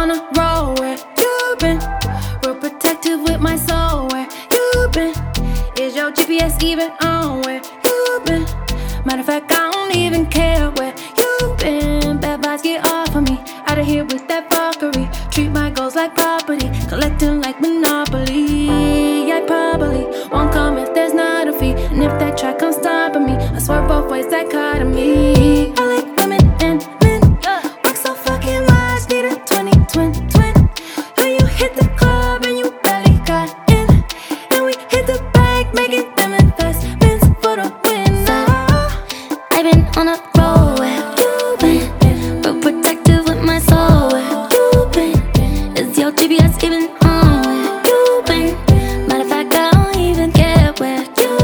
on a roll where you been. Real protective with my soul where you been. Is your GPS even on where you been? Matter of fact, I don't even care where you been. Bad vibes get off of me. Out of here with that fuckery. Treat my goals like property. Collecting like Monopoly. I probably won't come if there's not a fee. And if that track comes stopping me, I swear both ways that